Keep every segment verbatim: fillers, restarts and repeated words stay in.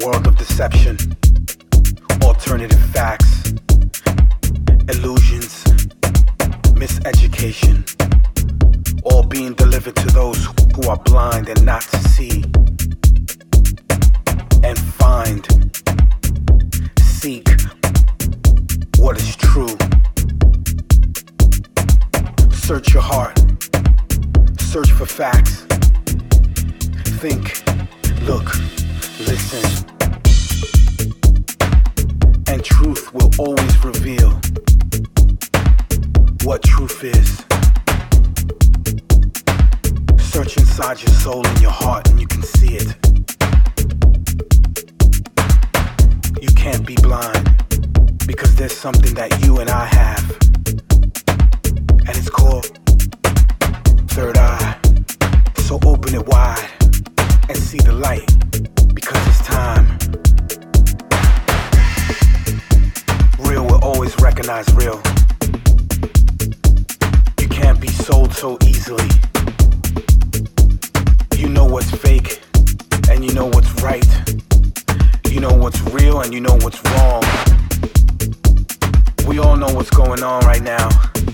world of deception, alternative facts, illusions, miseducation, all being delivered to those who are blind and not to see. And find, seek what is true. Search your heart, search for facts. Think, look, listen. And truth will always reveal what truth is. Search inside your soul and your heart and you can see it. You can't be blind because there's something that you and I have. And it's called third eye. So open it wide and see the light because it's time. Real will always recognize real. You can't be sold so easily. You know what's fake and you know what's right. You know what's real and you know what's wrong. We all know what's going on right now.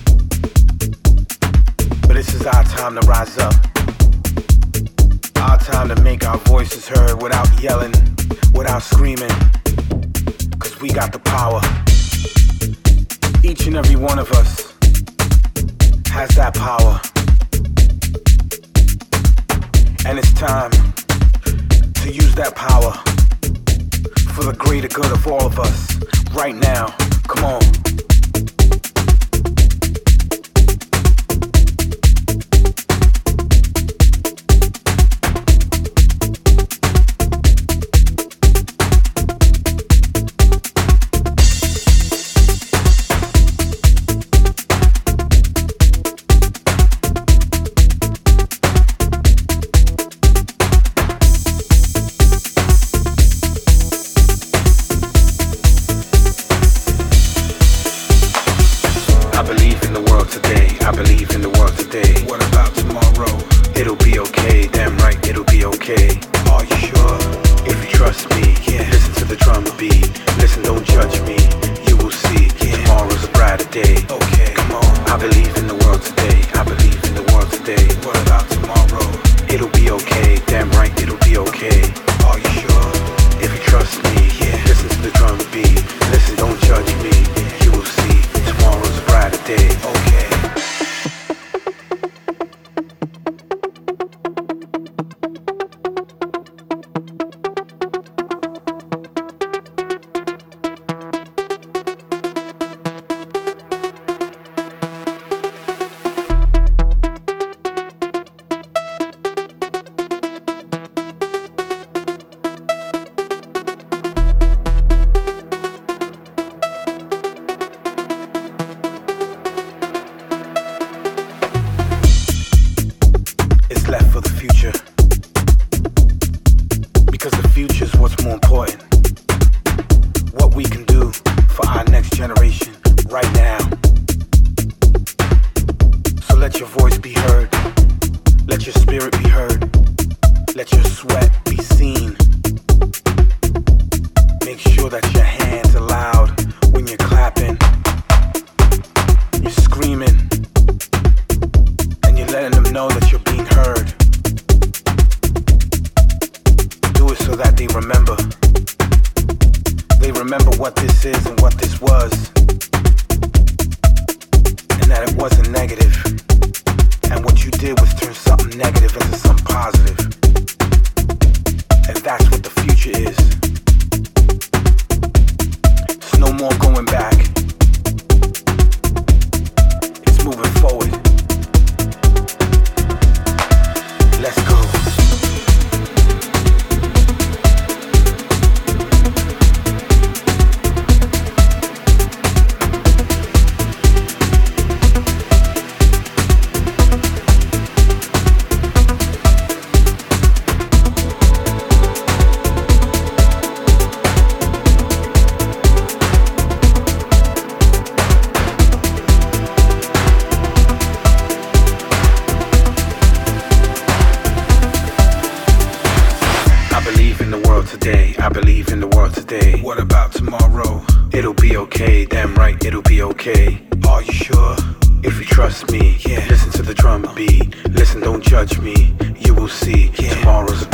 But this is our time to rise up. Our time to make our voices heard without yelling, without screaming. Cause we got the power. Each and every one of us has that power. And it's time to use that power for the greater good of all of us right now. Come on. Today I believe in the world today. What about tomorrow? It'll be okay, damn right, it'll be okay. Are you sure? If you trust me, yeah. Listen to the drum beat. Listen, don't judge me. You will see, yeah. Tomorrow's a